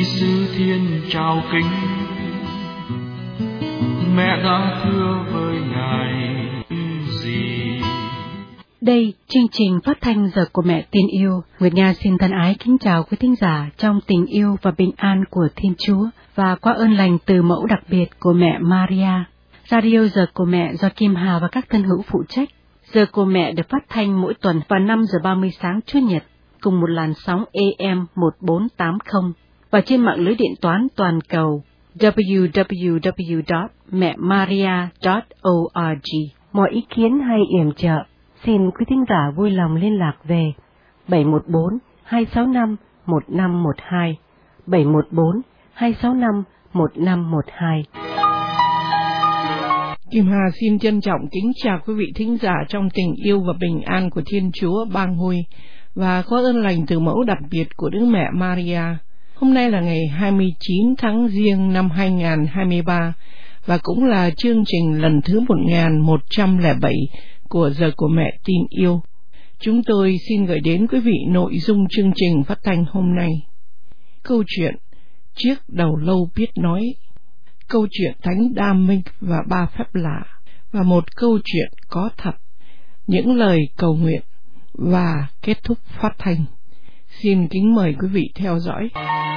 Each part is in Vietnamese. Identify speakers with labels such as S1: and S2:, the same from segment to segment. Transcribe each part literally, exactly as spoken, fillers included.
S1: Giêsu thiên trao kính, mẹ đã thưa với Ngài gì?
S2: Đây, chương trình phát thanh Giờ của Mẹ Tin Yêu. Nguyệt Nga xin thân ái kính chào quý thính giả trong tình yêu và bình an của Thiên Chúa và qua ơn lành từ mẫu đặc biệt của mẹ Maria. Radio Giờ của Mẹ do Kim Hà và các thân hữu phụ trách. Giờ của Mẹ được phát thanh mỗi tuần vào năm giờ ba mươi sáng Chủ nhật cùng một làn sóng A M một bốn tám không và trên mạng lưới điện toán toàn cầu w w w chấm mẹ maria chấm org.
S3: Mọi ý kiến hay yểm trợ, xin quý thính giả vui lòng liên lạc về bảy một bốn hai sáu năm một năm một hai, bảy một bốn hai sáu năm một năm một hai.
S4: Kim Hà xin trân trọng kính chào quý vị thính giả trong tình yêu và bình an của Thiên Chúa ban huy và có ơn lành từ mẫu đặc biệt của Đức Mẹ Maria. Hôm nay là ngày hai mươi chín tháng Giêng năm hai nghìn không trăm hai mươi ba và cũng là chương trình lần thứ một nghìn một trăm lẻ bảy của Giờ của Mẹ Tin Yêu. Chúng tôi xin gửi đến quý vị nội dung chương trình phát thanh hôm nay. Câu chuyện Chiếc đầu lâu biết nói, câu chuyện Thánh Đa Minh và ba phép lạ, và một câu chuyện có thật, những lời cầu nguyện và kết thúc phát thanh. Xin kính mời quý vị theo dõi.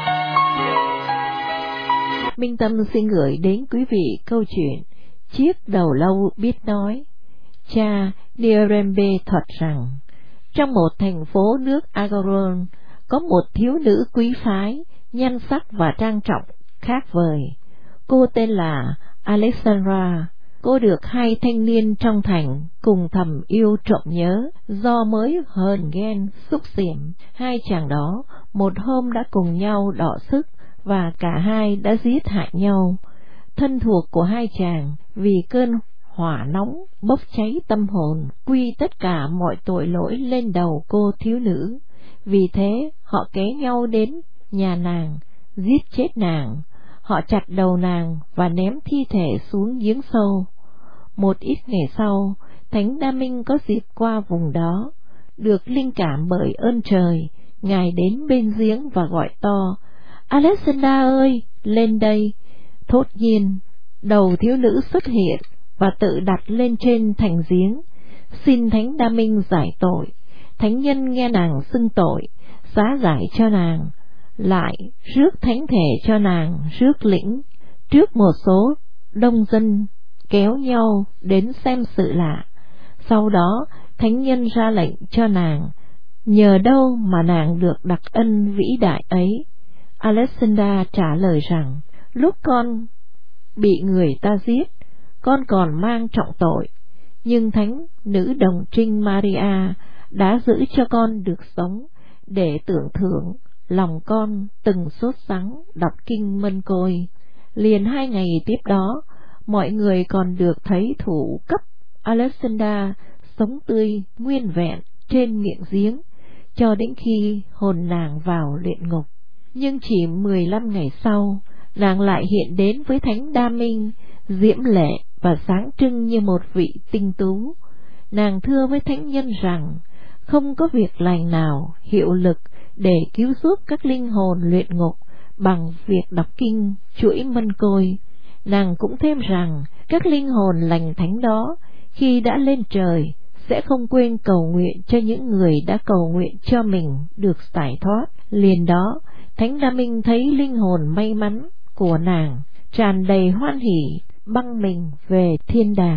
S5: Minh Tâm xin gửi đến quý vị câu chuyện Chiếc đầu lâu biết nói. Cha Nierembe thuật rằng, trong một thành phố nước Agaron có một thiếu nữ quý phái, nhan sắc và trang trọng khác vời. Cô tên là Alexandra. Cô được hai thanh niên trong thành cùng thầm yêu trộm nhớ, do mới hờn ghen xúc xỉm. Hai chàng đó một hôm đã cùng nhau đọ sức và cả hai đã giết hại nhau. Thân thuộc của hai chàng vì cơn hỏa nóng bốc cháy tâm hồn, quy tất cả mọi tội lỗi lên đầu cô thiếu nữ. Vì thế họ kéo nhau đến nhà nàng, giết chết nàng. Họ chặt đầu nàng và ném thi thể xuống giếng sâu. Một ít ngày sau, Thánh Đa Minh có dịp qua vùng đó. Được linh cảm bởi ơn trời, Ngài đến bên giếng và gọi to, Alexandra ơi, lên đây. Thốt nhiên, đầu thiếu nữ xuất hiện và tự đặt lên trên thành giếng, xin Thánh Đa Minh giải tội. Thánh nhân nghe nàng xưng tội, xá giải cho nàng, lại rước thánh thể cho nàng rước lĩnh. Trước một số đông dân kéo nhau đến xem sự lạ. Sau đó thánh nhân ra lệnh cho nàng, nhờ đâu mà nàng được đặc ân vĩ đại ấy? Alexandra trả lời rằng, lúc con bị người ta giết, con còn mang trọng tội, nhưng thánh nữ đồng trinh Maria đã giữ cho con được sống. Để tưởng thưởng, lòng con từng sốt sắng đọc kinh Mân Côi. Liền hai ngày tiếp đó, mọi người còn được thấy thủ cấp Alexandra sống tươi nguyên vẹn trên miệng giếng, cho đến khi hồn nàng vào luyện ngục. Nhưng chỉ mười lăm ngày sau, nàng lại hiện đến với Thánh Đa Minh, diễm lệ và sáng trưng như một vị tinh tú. Nàng thưa với thánh nhân rằng, không có việc lành nào hiệu lực để cứu giúp các linh hồn luyện ngục bằng việc đọc kinh chuỗi Mân Côi. Nàng cũng thêm rằng, các linh hồn lành thánh đó khi đã lên trời sẽ không quên cầu nguyện cho những người đã cầu nguyện cho mình được giải thoát. Liền đó, Thánh Đa Minh thấy linh hồn may mắn của nàng tràn đầy hoan hỉ băng mình về thiên đàng.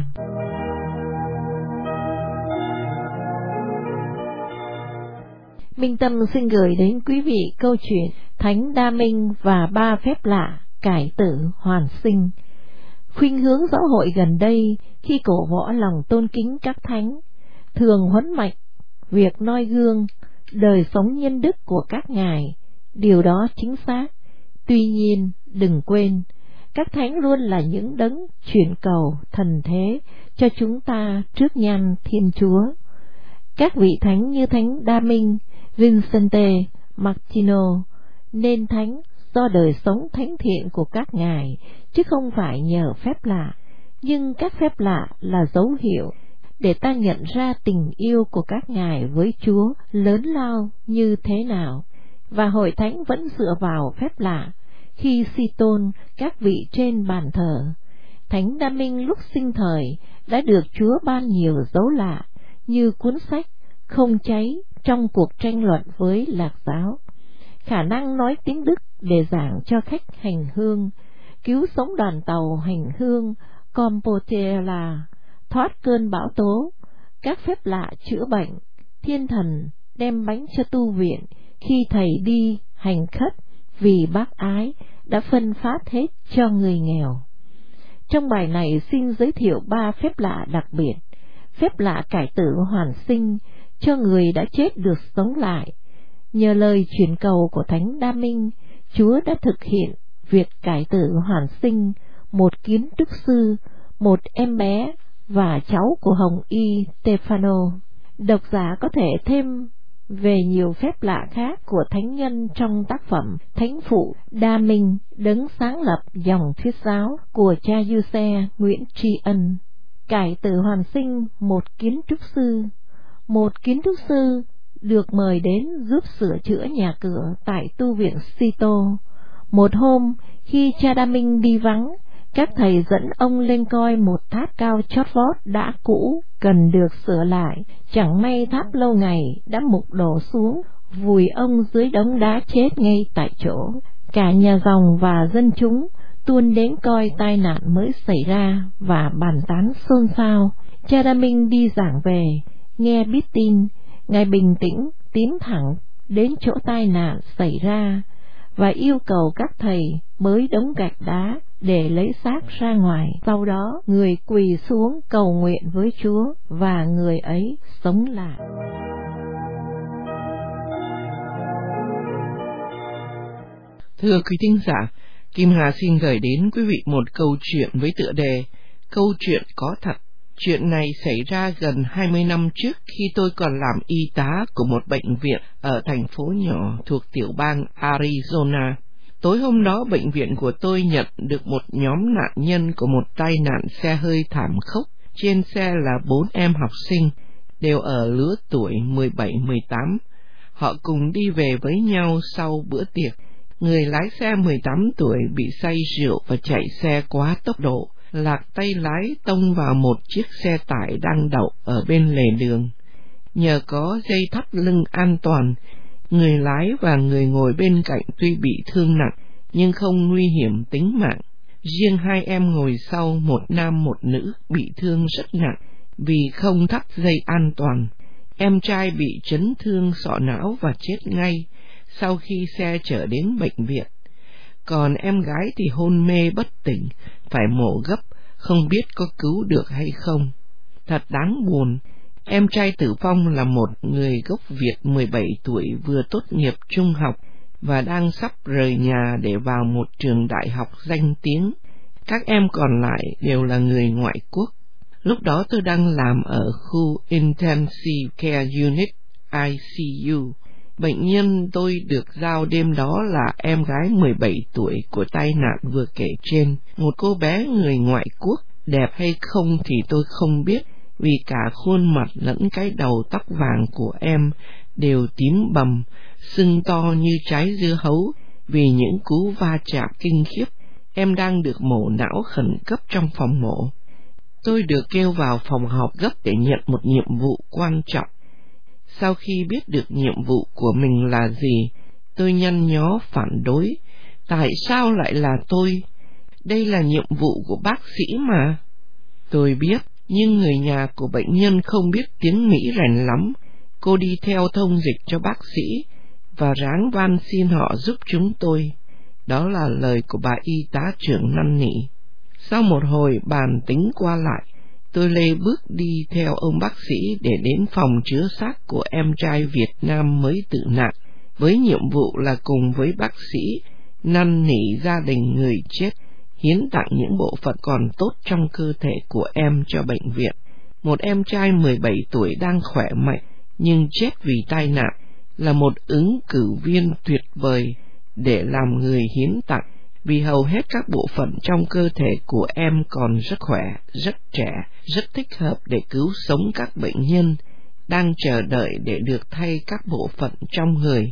S5: Minh Tâm xin gửi đến quý vị câu chuyện Thánh Đa Minh và ba phép lạ cải tử hoàn sinh. Khuynh hướng giáo hội gần đây khi cổ võ lòng tôn kính các thánh, thường huấn mạnh việc noi gương đời sống nhân đức của các ngài. Điều đó chính xác. Tuy nhiên, đừng quên, các thánh luôn là những đấng chuyển cầu thần thế cho chúng ta trước nhan Thiên Chúa. Các vị thánh như Thánh Đa Minh, Vincente, Martino nên thánh do đời sống thánh thiện của các ngài, chứ không phải nhờ phép lạ. Nhưng các phép lạ là dấu hiệu để ta nhận ra tình yêu của các ngài với Chúa lớn lao như thế nào. Và hội thánh vẫn dựa vào phép lạ khi suy tôn các vị trên bàn thờ. Thánh Đa Minh lúc sinh thời đã được Chúa ban nhiều dấu lạ như cuốn sách không cháy trong cuộc tranh luận với Lạc giáo, khả năng nói tiếng Đức để giảng cho khách hành hương, cứu sống đoàn tàu hành hương Compostela, thoát cơn bão tố, các phép lạ chữa bệnh, thiên thần đem bánh cho tu viện khi thầy đi hành khất vì bác ái đã phân phát hết cho người nghèo. Trong bài này xin giới thiệu ba phép lạ đặc biệt. Phép lạ cải tử hoàn sinh, cho người đã chết được sống lại. Nhờ lời truyền cầu của Thánh Đa Minh, Chúa đã thực hiện việc cải tử hoàn sinh một kiến trúc sư, một em bé và cháu của Hồng Y Stefano. Độc giả có thể thêm về nhiều phép lạ khác của thánh nhân trong tác phẩm Thánh Phụ Đa Minh, đấng sáng lập dòng thuyết giáo của cha Giuse Nguyễn Tri Ân. Cải tử hoàn sinh một kiến trúc sư. Một kiến trúc sư được mời đến giúp sửa chữa nhà cửa tại tu viện Sito. Một hôm, khi cha Đa Minh đi vắng, các thầy dẫn ông lên coi một tháp cao chót vót đã cũ, cần được sửa lại. Chẳng may tháp lâu ngày đã mục đổ xuống, vùi ông dưới đống đá chết ngay tại chỗ. Cả nhà dòng và dân chúng tuôn đến coi tai nạn mới xảy ra và bàn tán xôn xao. Cha Đa Minh đi giảng về, nghe biết tin, ngài bình tĩnh tiến thẳng đến chỗ tai nạn xảy ra và yêu cầu các thầy bới đống gạch đá để lấy xác ra ngoài. Sau đó người quỳ xuống cầu nguyện với Chúa và người ấy sống lại.
S4: Thưa quý thính giả, Kim Hà xin gửi đến quý vị một câu chuyện với tựa đề Câu chuyện có thật. Chuyện này xảy ra gần hai mươi năm trước khi tôi còn làm y tá của một bệnh viện ở thành phố nhỏ thuộc tiểu bang Arizona. Tối hôm đó, bệnh viện của tôi nhận được một nhóm nạn nhân của một tai nạn xe hơi thảm khốc. Trên xe là bốn em học sinh, đều ở lứa tuổi mười bảy mười tám. Họ cùng đi về với nhau sau bữa tiệc. Người lái xe mười tám tuổi bị say rượu và chạy xe quá tốc độ, lạc tay lái tông vào một chiếc xe tải đang đậu ở bên lề đường. Nhờ có dây thắt lưng an toàn, người lái và người ngồi bên cạnh tuy bị thương nặng nhưng không nguy hiểm tính mạng. Riêng hai em ngồi sau, một nam một nữ, bị thương rất nặng vì không thắt dây an toàn. Em trai bị chấn thương sọ não và chết ngay sau khi xe chở đến bệnh viện. Còn em gái thì hôn mê bất tỉnh, phải mổ gấp, không biết có cứu được hay không. Thật đáng buồn. Em trai tử vong là một người gốc Việt mười bảy tuổi vừa tốt nghiệp trung học và đang sắp rời nhà để vào một trường đại học danh tiếng. Các em còn lại đều là người ngoại quốc. Lúc đó tôi đang làm ở khu Intensive Care Unit I C U. Bệnh nhân tôi được giao đêm đó là em gái mười bảy tuổi của tai nạn vừa kể trên, một cô bé người ngoại quốc. Đẹp hay không thì tôi không biết, vì cả khuôn mặt lẫn cái đầu tóc vàng của em đều tím bầm, sưng to như trái dưa hấu vì những cú va chạm kinh khiếp. Em đang được mổ não khẩn cấp trong phòng mổ. Tôi được kêu vào phòng họp gấp để nhận một nhiệm vụ quan trọng. Sau khi biết được nhiệm vụ của mình là gì, tôi nhăn nhó phản đối. Tại sao lại là tôi? Đây là nhiệm vụ của bác sĩ mà. Tôi biết, nhưng người nhà của bệnh nhân không biết tiếng Mỹ rành lắm. Cô đi theo thông dịch cho bác sĩ và ráng van xin họ giúp chúng tôi. Đó là lời của bà y tá trưởng năn nỉ. Sau một hồi bàn tính qua lại, tôi lê bước đi theo ông bác sĩ để đến phòng chứa xác của em trai Việt Nam mới tử nạn, với nhiệm vụ là cùng với bác sĩ năn nỉ gia đình người chết hiến tặng những bộ phận còn tốt trong cơ thể của em cho bệnh viện. Một em trai mười bảy tuổi đang khỏe mạnh nhưng chết vì tai nạn là một ứng cử viên tuyệt vời để làm người hiến tặng, vì hầu hết các bộ phận trong cơ thể của em còn rất khỏe, rất trẻ, rất thích hợp để cứu sống các bệnh nhân đang chờ đợi để được thay các bộ phận trong người.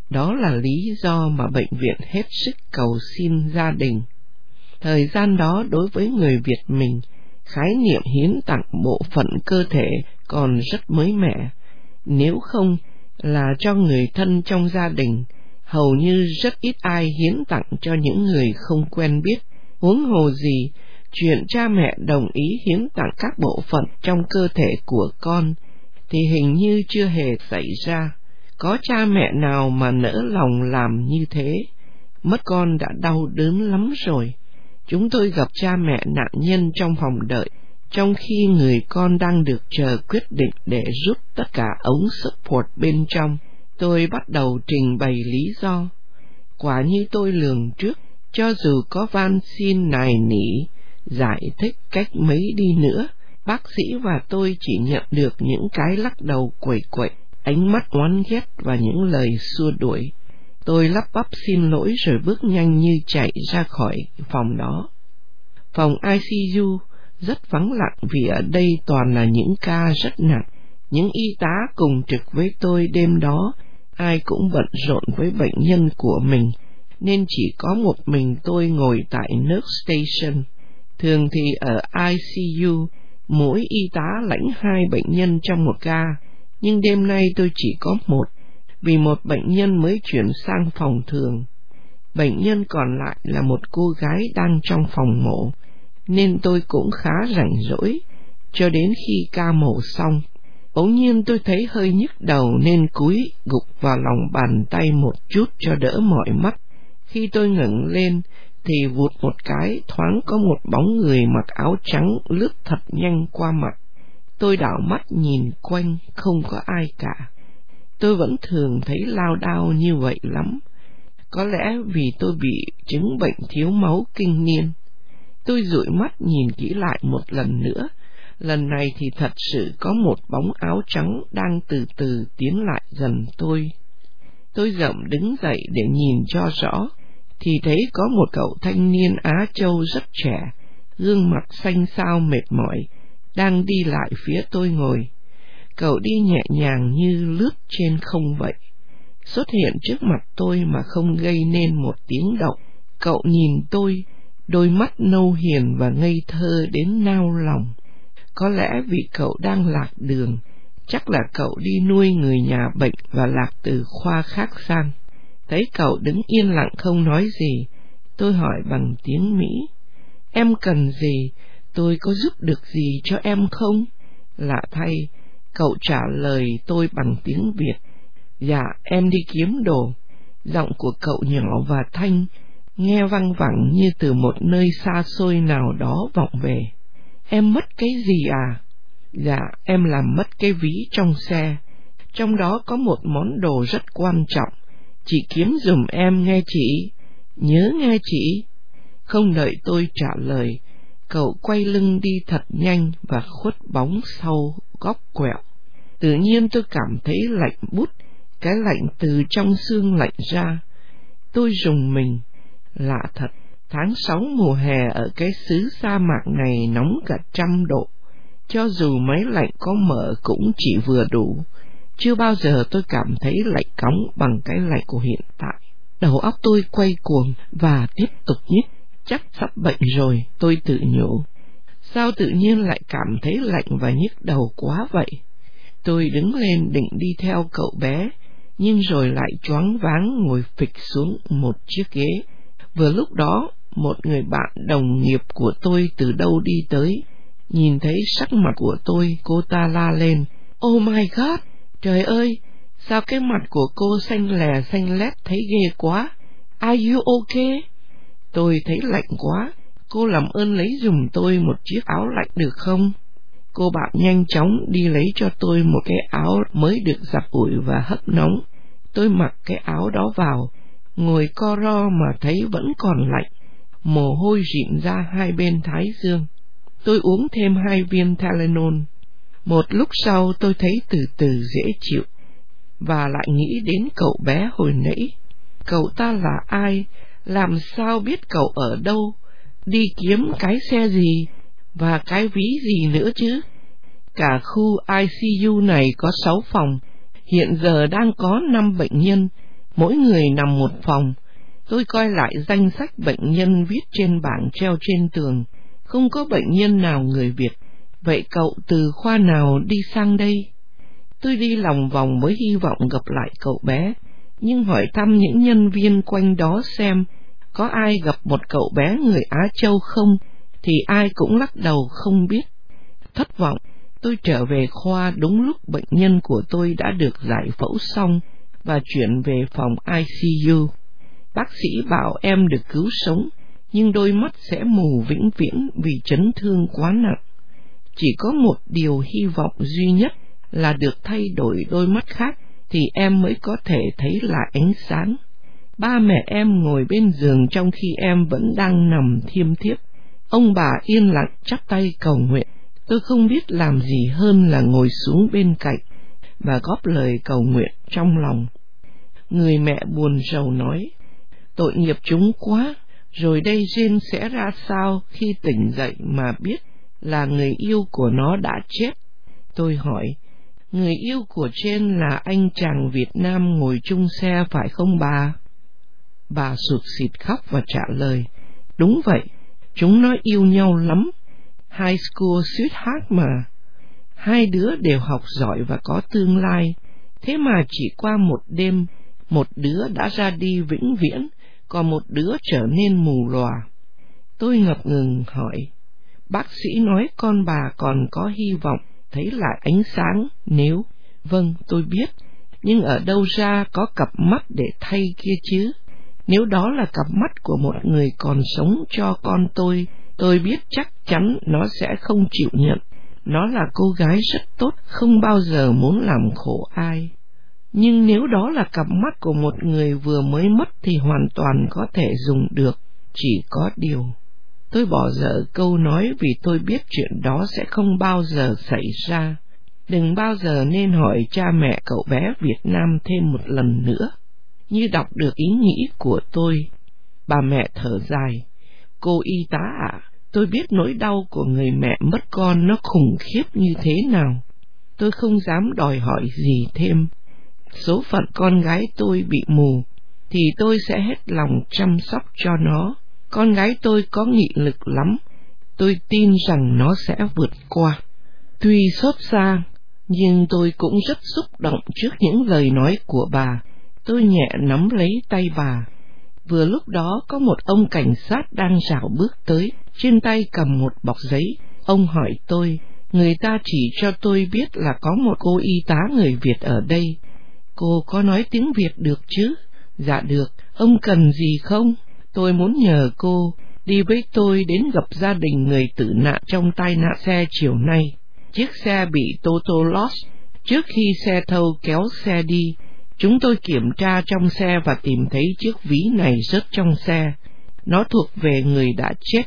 S4: Đó là lý do mà bệnh viện hết sức cầu xin gia đình. Thời gian đó đối với người Việt mình, khái niệm hiến tặng bộ phận cơ thể còn rất mới mẻ. Nếu không là cho người thân trong gia đình, hầu như rất ít ai hiến tặng cho những người không quen biết. Huống hồ gì chuyện cha mẹ đồng ý hiến tặng các bộ phận trong cơ thể của con thì hình như chưa hề xảy ra. Có cha mẹ nào mà nỡ lòng làm như thế? Mất con đã đau đớn lắm rồi. Chúng tôi gặp cha mẹ nạn nhân trong phòng đợi, trong khi người con đang được chờ quyết định để rút tất cả ống support bên trong. Tôi bắt đầu trình bày lý do. Quả như tôi lường trước, cho dù có van xin nài nỉ, giải thích cách mấy đi nữa, bác sĩ và tôi chỉ nhận được những cái lắc đầu quẩy quậy, ánh mắt oán ghét và những lời xua đuổi. Tôi lắp bắp xin lỗi rồi bước nhanh như chạy ra khỏi phòng đó. Phòng i xê u rất vắng lặng vì ở đây toàn là những ca rất nặng. Những y tá cùng trực với tôi đêm đó, ai cũng bận rộn với bệnh nhân của mình, nên chỉ có một mình tôi ngồi tại nurse station. Thường thì ở i xê u, mỗi y tá lãnh hai bệnh nhân trong một ca, nhưng đêm nay tôi chỉ có một, vì một bệnh nhân mới chuyển sang phòng thường. Bệnh nhân còn lại là một cô gái đang trong phòng mổ, nên tôi cũng khá rảnh rỗi, cho đến khi ca mổ xong. Bỗng nhiên tôi thấy hơi nhức đầu nên cúi gục vào lòng bàn tay một chút cho đỡ mỏi mắt. Khi tôi ngẩng lên thì vụt một cái thoáng có một bóng người mặc áo trắng lướt thật nhanh qua mặt. Tôi đảo mắt nhìn quanh, không có ai cả. Tôi vẫn thường thấy lao đao như vậy lắm. Có lẽ vì tôi bị chứng bệnh thiếu máu kinh niên. Tôi dụi mắt nhìn kỹ lại một lần nữa. Lần này thì thật sự có một bóng áo trắng đang từ từ tiến lại gần tôi. Tôi dậm đứng dậy để nhìn cho rõ, thì thấy có một cậu thanh niên Á Châu rất trẻ, gương mặt xanh xao mệt mỏi, đang đi lại phía tôi ngồi. Cậu đi nhẹ nhàng như lướt trên không vậy, xuất hiện trước mặt tôi mà không gây nên một tiếng động. Cậu nhìn tôi, đôi mắt nâu hiền và ngây thơ đến nao lòng. Có lẽ vì cậu đang lạc đường, chắc là cậu đi nuôi người nhà bệnh và lạc từ khoa khác sang. Thấy cậu đứng yên lặng không nói gì, tôi hỏi bằng tiếng Mỹ: "Em cần gì? Tôi có giúp được gì cho em không?" Lạ thay, cậu trả lời tôi bằng tiếng Việt: "Dạ, em đi kiếm đồ." Giọng của cậu nhỏ và thanh, nghe văng vẳng như từ một nơi xa xôi nào đó vọng về. "Em mất cái gì à?" "Dạ, em làm mất cái ví trong xe. Trong đó có một món đồ rất quan trọng. Chị kiếm giùm em nghe chị. Nhớ nghe chị." Không đợi tôi trả lời, cậu quay lưng đi thật nhanh và khuất bóng sau góc quẹo. Tự nhiên tôi cảm thấy lạnh buốt, cái lạnh từ trong xương lạnh ra. Tôi rùng mình. Lạ thật, tháng sáu mùa hè ở cái xứ sa mạc này nóng cả trăm độ. Cho dù máy lạnh có mở cũng chỉ vừa đủ. Chưa bao giờ tôi cảm thấy lạnh cóng bằng cái lạnh của hiện tại. Đầu óc tôi quay cuồng và tiếp tục nhức. Chắc sắp bệnh rồi, tôi tự nhủ. Sao tự nhiên lại cảm thấy lạnh và nhức đầu quá vậy? Tôi đứng lên định đi theo cậu bé, nhưng rồi lại choáng váng ngồi phịch xuống một chiếc ghế. Vừa lúc đó, một người bạn đồng nghiệp của tôi từ đâu đi tới. Nhìn thấy sắc mặt của tôi, cô ta la lên: "Oh my God! Trời ơi, sao cái mặt của cô xanh lè xanh lét thấy ghê quá. Are you okay?" Tôi thấy lạnh quá, cô làm ơn lấy giùm tôi một chiếc áo lạnh được không? Cô bạn nhanh chóng đi lấy cho tôi một cái áo mới được giặt ủi và hấp nóng. Tôi mặc cái áo đó vào, ngồi co ro mà thấy vẫn còn lạnh, mồ hôi rịn ra hai bên thái dương. Tôi uống thêm hai viên Tylenol. Một lúc sau tôi thấy từ từ dễ chịu, và lại nghĩ đến cậu bé hồi nãy. Cậu ta là ai? Làm sao biết cậu ở đâu? Đi kiếm cái xe gì? Và cái ví gì nữa chứ? Cả khu i xê u này có sáu phòng, hiện giờ đang có năm bệnh nhân, Mỗi người nằm một phòng. Tôi coi lại danh sách bệnh nhân viết trên bảng treo trên tường. Không có bệnh nhân nào người Việt. Vậy cậu từ khoa nào đi sang đây? Tôi đi lòng vòng với hy vọng gặp lại cậu bé, nhưng hỏi thăm những nhân viên quanh đó xem có ai gặp một cậu bé người Á Châu không, thì ai cũng lắc đầu không biết. Thất vọng, tôi trở về khoa đúng lúc bệnh nhân của tôi đã được giải phẫu xong và chuyển về phòng I C U. Bác sĩ bảo em được cứu sống, nhưng đôi mắt sẽ mù vĩnh viễn vì chấn thương quá nặng. Chỉ có một điều hy vọng duy nhất là được thay đổi đôi mắt khác thì em mới có thể thấy lại ánh sáng. Ba mẹ em ngồi bên giường trong khi em vẫn đang nằm thiêm thiếp. Ông bà yên lặng chắp tay cầu nguyện. Tôi không biết làm gì hơn là ngồi xuống bên cạnh và góp lời cầu nguyện trong lòng. Người mẹ buồn rầu nói, tội nghiệp chúng quá, rồi đây Jane sẽ ra sao khi tỉnh dậy mà biết là người yêu của nó đã chết. Tôi hỏi, người yêu của Jane là anh chàng Việt Nam ngồi chung xe phải không bà? Bà sụt sịt khóc và trả lời, đúng vậy, chúng nó yêu nhau lắm, high school sweetheart mà. Hai đứa đều học giỏi và có tương lai, thế mà chỉ qua một đêm, một đứa đã ra đi vĩnh viễn, còn một đứa trở nên mù lòa. Tôi ngập ngừng hỏi, bác sĩ nói con bà còn có hy vọng thấy lại ánh sáng nếu... Vâng, tôi biết, nhưng ở đâu ra có cặp mắt để thay kia chứ? Nếu đó là cặp mắt của một người còn sống cho con tôi, tôi biết chắc chắn nó sẽ không chịu nhận. Nó là cô gái rất tốt, không bao giờ muốn làm khổ ai. Nhưng nếu đó là cặp mắt của một người vừa mới mất thì hoàn toàn có thể dùng được. Chỉ có điều, tôi bỏ dở câu nói vì tôi biết chuyện đó sẽ không bao giờ xảy ra. Đừng bao giờ nên hỏi cha mẹ cậu bé Việt Nam thêm một lần nữa. Như đọc được ý nghĩ của tôi, bà mẹ thở dài. Cô y tá ạ, tôi biết nỗi đau của người mẹ mất con nó khủng khiếp như thế nào. Tôi không dám đòi hỏi gì thêm. Số phận con gái tôi bị mù, thì tôi sẽ hết lòng chăm sóc cho nó. Con gái tôi có nghị lực lắm, tôi tin rằng nó sẽ vượt qua. Tuy xót xa, nhưng tôi cũng rất xúc động trước những lời nói của bà. Tôi nhẹ nắm lấy tay bà. Vừa lúc đó có một ông cảnh sát đang rảo bước tới, trên tay cầm một bọc giấy. Ông hỏi tôi, người ta chỉ cho tôi biết là có một cô y tá người Việt ở đây. Cô có nói tiếng Việt được chứ? Dạ được, ông cần gì không? Tôi muốn nhờ cô đi với tôi đến gặp gia đình người tử nạn trong tai nạn xe chiều nay. Chiếc xe bị total loss. Trước khi xe thâu kéo xe đi, chúng tôi kiểm tra trong xe và tìm thấy chiếc ví này rớt trong xe. Nó thuộc về người đã chết.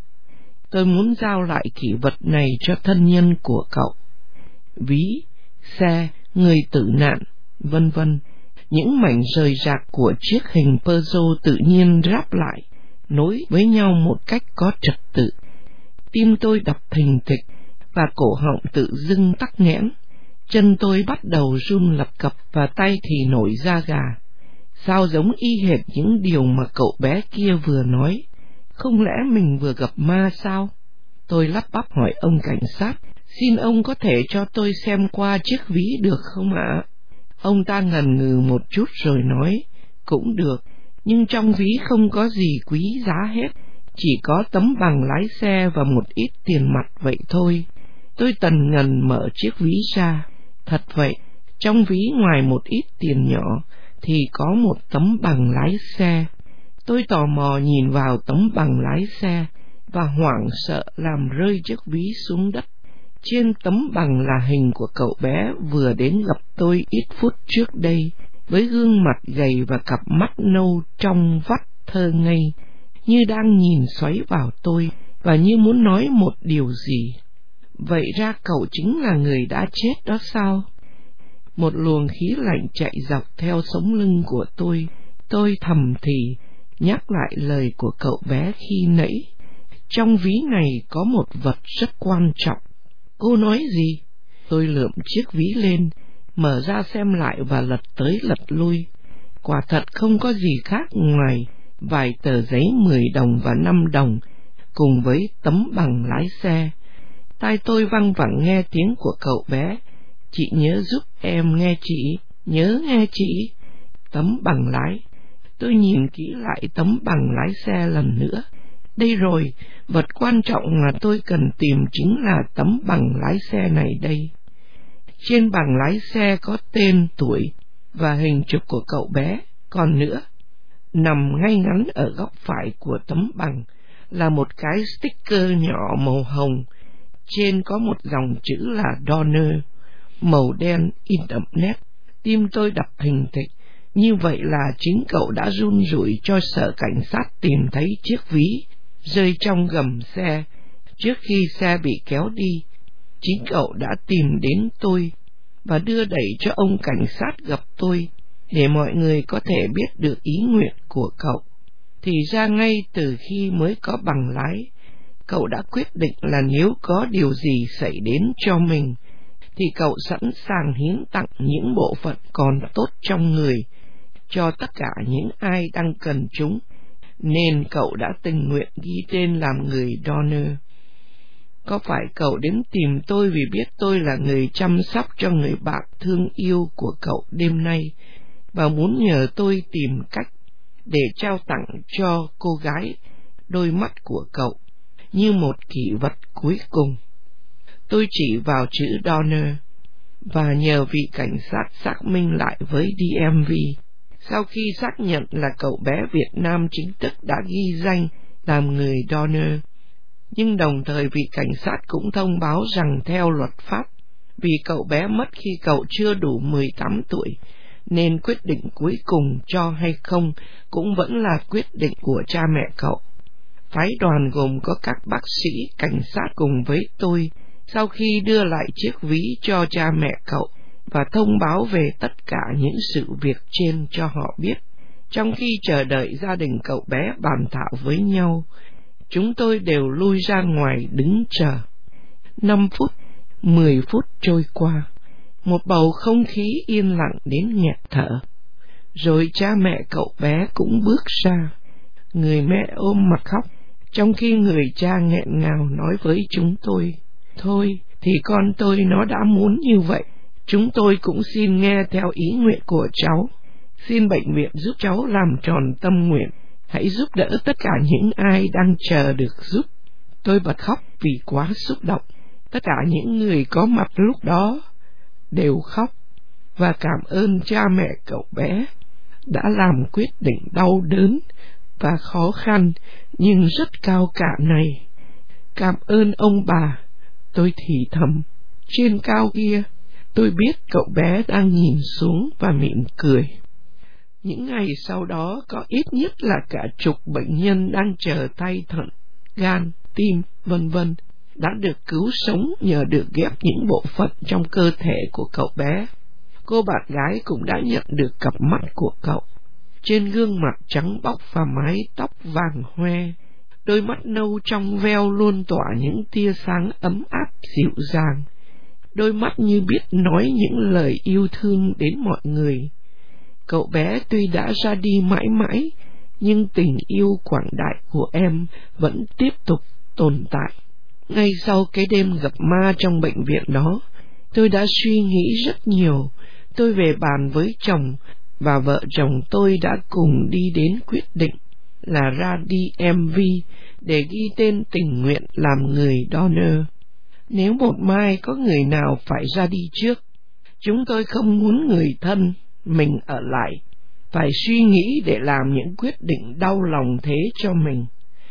S4: Tôi muốn giao lại kỷ vật này cho thân nhân của cậu. Ví, xe, người tử nạn, vân vân. Những mảnh rời rạc của chiếc hình puzzle tự nhiên ráp lại, nối với nhau một cách có trật tự. Tim tôi đập thình thịch và cổ họng tự dưng tắc nghẽn. Chân tôi bắt đầu run lập cập và tay thì nổi da gà. Sao giống y hệt những điều mà cậu bé kia vừa nói? Không lẽ mình vừa gặp ma sao? Tôi lắp bắp hỏi ông cảnh sát, xin ông có thể cho tôi xem qua chiếc ví được không ạ? Ông ta ngần ngừ một chút rồi nói, cũng được, nhưng trong ví không có gì quý giá hết, chỉ có tấm bằng lái xe và một ít tiền mặt vậy thôi. Tôi tần ngần mở chiếc ví ra. Thật vậy, trong ví ngoài một ít tiền nhỏ thì có một tấm bằng lái xe. Tôi tò mò nhìn vào tấm bằng lái xe và hoảng sợ làm rơi chiếc ví xuống đất. Trên tấm bằng là hình của cậu bé vừa đến gặp tôi ít phút trước đây, với gương mặt gầy và cặp mắt nâu trong vắt thơ ngây, như đang nhìn xoáy vào tôi và như muốn nói một điều gì. Vậy ra cậu chính là người đã chết đó sao? Một luồng khí lạnh chạy dọc theo sống lưng của tôi. Tôi thầm thì nhắc lại lời của cậu bé khi nãy. Trong ví này có một vật rất quan trọng. Cô nói gì? Tôi lượm chiếc ví lên, mở ra xem lại và lật tới lật lui. quả thật không có gì khác ngoài vài tờ giấy mười đồng và năm đồng, cùng với tấm bằng lái xe. Tai tôi văng vẳng nghe tiếng của cậu bé: "Chị nhớ giúp em nghe chị, nhớ nghe chị." Tấm bằng lái. Tôi nhìn kỹ lại tấm bằng lái xe lần nữa. Đây rồi, vật quan trọng mà tôi cần tìm chính là tấm bằng lái xe này đây. Trên bằng lái xe có tên, tuổi và hình chụp của cậu bé. Còn nữa, nằm ngay ngắn ở góc phải của tấm bằng là một cái sticker nhỏ màu hồng. Trên có một dòng chữ là Donner, màu đen in đậm nét. Tim tôi đập thình thịch. Như vậy là chính cậu đã run rủi cho sở cảnh sát tìm thấy chiếc ví rơi trong gầm xe trước khi xe bị kéo đi. Chính cậu đã tìm đến tôi và đưa đẩy cho ông cảnh sát gặp tôi, để mọi người có thể biết được ý nguyện của cậu. Thì ra ngay từ khi mới có bằng lái, cậu đã quyết định là nếu có điều gì xảy đến cho mình, thì cậu sẵn sàng hiến tặng những bộ phận còn tốt trong người cho tất cả những ai đang cần chúng, nên cậu đã tình nguyện ghi tên làm người donor. Có phải cậu đến tìm tôi vì biết tôi là người chăm sóc cho người bạn thương yêu của cậu đêm nay, và muốn nhờ tôi tìm cách để trao tặng cho cô gái đôi mắt của cậu như một kỷ vật cuối cùng? Tôi chỉ vào chữ donor và nhờ vị cảnh sát xác minh lại với đê em vê. Sau khi xác nhận là cậu bé Việt Nam chính thức đã ghi danh làm người donor, nhưng đồng thời vị cảnh sát cũng thông báo rằng theo luật pháp, vì cậu bé mất khi cậu chưa đủ mười tám tuổi, nên quyết định cuối cùng cho hay không cũng vẫn là quyết định của cha mẹ cậu. Phái đoàn gồm có các bác sĩ, cảnh sát cùng với tôi, sau khi đưa lại chiếc ví cho cha mẹ cậu và thông báo về tất cả những sự việc trên cho họ biết, trong khi chờ đợi gia đình cậu bé bàn thảo với nhau, chúng tôi đều lui ra ngoài đứng chờ. Năm phút, mười phút trôi qua, một bầu không khí yên lặng đến nghẹt thở. Rồi cha mẹ cậu bé cũng bước ra. Người mẹ ôm mặt khóc, trong khi người cha nghẹn ngào nói với chúng tôi: "Thôi, thì con tôi nó đã muốn như vậy, chúng tôi cũng xin nghe theo ý nguyện của cháu. Xin bệnh viện giúp cháu làm tròn tâm nguyện, hãy giúp đỡ tất cả những ai đang chờ được giúp." Tôi bật khóc vì quá xúc động. Tất cả những người có mặt lúc đó đều khóc và cảm ơn cha mẹ cậu bé đã làm quyết định đau đớn và khó khăn nhưng rất cao cả này. Cảm ơn ông bà, tôi thì thầm. Trên cao kia, tôi biết cậu bé đang nhìn xuống và mỉm cười. Những ngày sau đó, có ít nhất là cả chục bệnh nhân đang chờ thay thận, gan, tim, vân vân đã được cứu sống nhờ được ghép những bộ phận trong cơ thể của cậu bé. Cô bạn gái cũng đã nhận được cặp mắt của cậu. Trên gương mặt trắng bóc và mái tóc vàng hoe, đôi mắt nâu trong veo luôn tỏa những tia sáng ấm áp dịu dàng. Đôi mắt như biết nói những lời yêu thương đến mọi người. Cậu bé tuy đã ra đi mãi mãi, nhưng tình yêu quảng đại của em vẫn tiếp tục tồn tại. Ngay sau cái đêm gặp ma trong bệnh viện đó, tôi đã suy nghĩ rất nhiều. Tôi về bàn với chồng, và vợ chồng tôi đã cùng đi đến quyết định là ra đê em vê để ghi tên tình nguyện làm người donor. Nếu một mai có người nào phải ra đi trước, chúng tôi không muốn người thân mình ở lại, phải suy nghĩ để làm những quyết định đau lòng thế cho mình.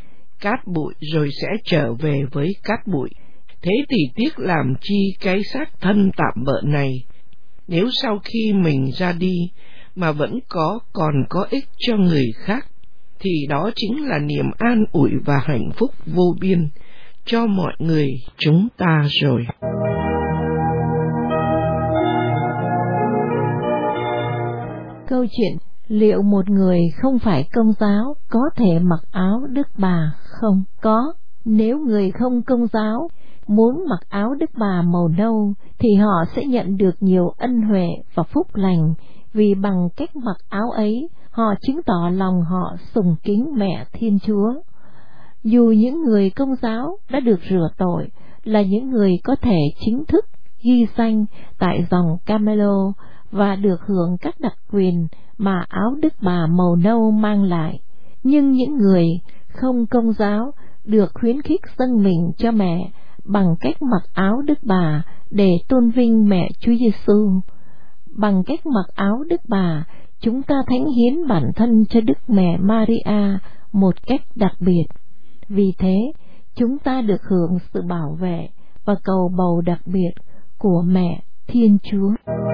S4: Cát bụi rồi sẽ trở về với cát bụi, thế thì tiếc làm chi cái xác thân tạm bợ này. Nếu sau khi mình ra đi mà vẫn có còn có ích cho người khác, thì đó chính là niềm an ủi và hạnh phúc vô biên cho mọi người chúng ta rồi.
S5: Câu chuyện liệu một người không phải Công giáo có thể mặc áo Đức Bà không? Có. Nếu người không Công giáo muốn mặc áo Đức Bà màu nâu thì họ sẽ nhận được nhiều ân huệ và phúc lành vì bằng cách mặc áo ấy, họ chứng tỏ lòng họ sùng kính mẹ Thiên Chúa. Dù những người Công giáo đã được rửa tội, là những người có thể chính thức ghi danh tại dòng Carmelo và được hưởng các đặc quyền mà áo Đức Bà màu nâu mang lại, nhưng những người không Công giáo được khuyến khích dâng mình cho mẹ bằng cách mặc áo Đức Bà để tôn vinh mẹ Chúa Giêsu. Bằng cách mặc áo Đức Bà, chúng ta thánh hiến bản thân cho Đức Mẹ Maria một cách đặc biệt. Vì thế, chúng ta được hưởng sự bảo vệ và cầu bầu đặc biệt của mẹ Thiên Chúa.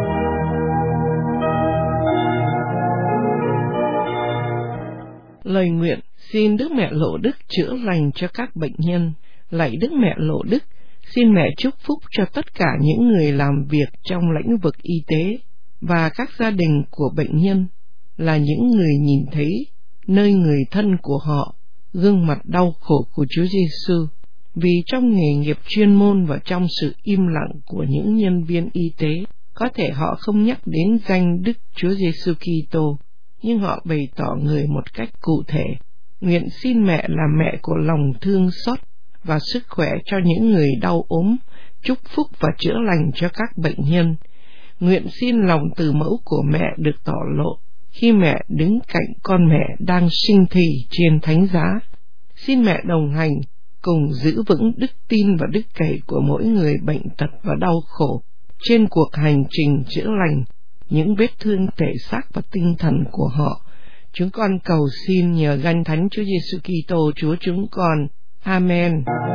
S4: Lời nguyện: xin Đức Mẹ Lộ Đức chữa lành cho các bệnh nhân. Lạy Đức Mẹ Lộ Đức, xin mẹ chúc phúc cho tất cả những người làm việc trong lĩnh vực y tế và các gia đình của bệnh nhân, là những người nhìn thấy nơi người thân của họ gương mặt đau khổ của Chúa Giêsu. Vì trong nghề nghiệp chuyên môn và trong sự im lặng của những nhân viên y tế, có thể họ không nhắc đến danh Đức Chúa Giêsu Kitô, nhưng họ bày tỏ người một cách cụ thể. Nguyện xin mẹ là mẹ của lòng thương xót và sức khỏe cho những người đau ốm, chúc phúc và chữa lành cho các bệnh nhân. Nguyện xin lòng từ mẫu của mẹ được tỏ lộ khi mẹ đứng cạnh con mẹ đang sinh thì trên thánh giá. Xin mẹ đồng hành cùng giữ vững đức tin và đức cậy của mỗi người bệnh tật và đau khổ trên cuộc hành trình chữa lành những vết thương thể xác và tinh thần của họ. Chúng con cầu xin nhờ danh Thánh Chúa Giêsu Kitô Chúa chúng con. Amen.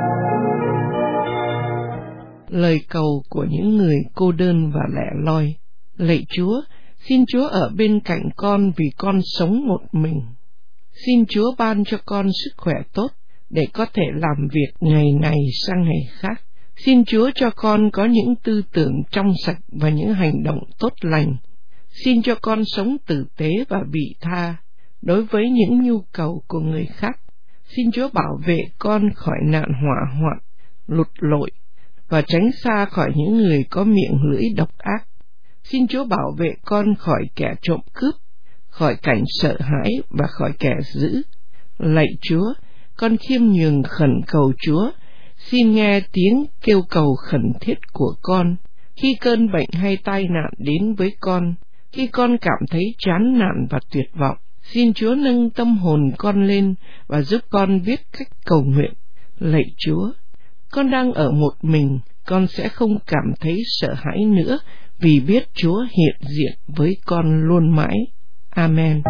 S4: Lời cầu của những người cô đơn và lẻ loi. Lạy Chúa, xin Chúa ở bên cạnh con vì con sống một mình. Xin Chúa ban cho con sức khỏe tốt để có thể làm việc ngày này sang ngày khác. Xin Chúa cho con có những tư tưởng trong sạch và những hành động tốt lành. Xin cho con sống tử tế và vị tha đối với những nhu cầu của người khác. Xin Chúa bảo vệ con khỏi nạn hỏa hoạn, lụt lội và tránh xa khỏi những người có miệng lưỡi độc ác. Xin Chúa bảo vệ con khỏi kẻ trộm cướp, khỏi cảnh sợ hãi và khỏi kẻ dữ. Lạy Chúa, con khiêm nhường khẩn cầu Chúa, xin nghe tiếng kêu cầu khẩn thiết của con. Khi cơn bệnh hay tai nạn đến với con, khi con cảm thấy chán nản và tuyệt vọng, xin Chúa nâng tâm hồn con lên và giúp con biết cách cầu nguyện. Lạy Chúa, con đang ở một mình, con sẽ không cảm thấy sợ hãi nữa vì biết Chúa hiện diện với con luôn mãi. Amen.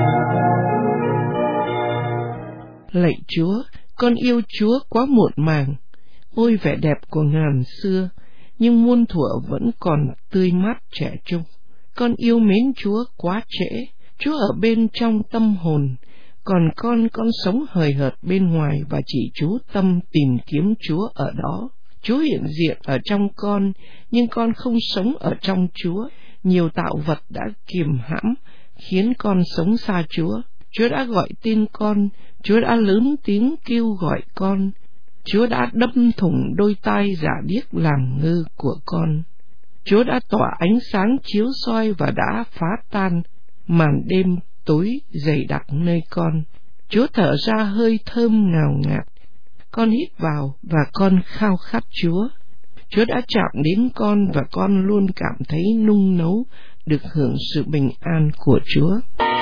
S4: Lạy Chúa, con yêu Chúa quá muộn màng. Ôi vẻ đẹp của ngàn xưa, nhưng muôn thuở vẫn còn tươi mát trẻ trung. Con yêu mến Chúa quá trễ, Chúa ở bên trong tâm hồn, còn con con sống hời hợt bên ngoài và chỉ chú tâm tìm kiếm Chúa ở đó. Chúa hiện diện ở trong con, nhưng con không sống ở trong Chúa. Nhiều tạo vật đã kiềm hãm, khiến con sống xa Chúa. Chúa đã gọi tên con, Chúa đã lớn tiếng kêu gọi con. Chúa đã đâm thủng đôi tai giả điếc làm ngơ của con. Chúa đã tỏa ánh sáng chiếu soi và đã phá tan màn đêm tối dày đặc nơi con. Chúa thở ra hơi thơm ngào ngạt. Con hít vào và con khao khát Chúa. Chúa đã chạm đến con và con luôn cảm thấy nung nấu được hưởng sự bình an của Chúa.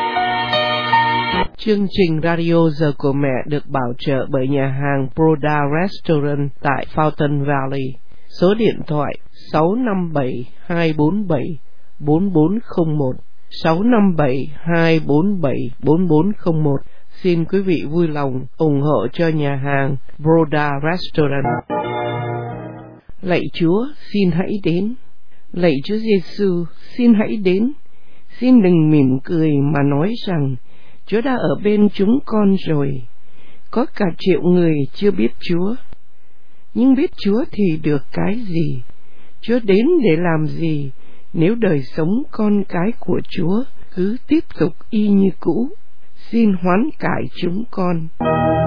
S4: Chương trình Radio Giờ của Mẹ được bảo trợ bởi nhà hàng Broda Restaurant tại Fountain Valley. Số điện thoại sáu năm bảy hai bốn bảy bốn bốn không một, sáu năm bảy hai bốn bảy bốn bốn không một. Xin quý vị vui lòng ủng hộ cho nhà hàng Broda Restaurant. Lạy Chúa, xin hãy đến. Lạy Chúa Giêsu, xin hãy đến. Xin đừng mỉm cười mà nói rằng Chúa đã ở bên chúng con rồi. Có cả triệu người chưa biết Chúa. Nhưng biết Chúa thì được cái gì? Chúa đến để làm gì nếu đời sống con cái của Chúa cứ tiếp tục y như cũ? Xin hoán cải chúng con.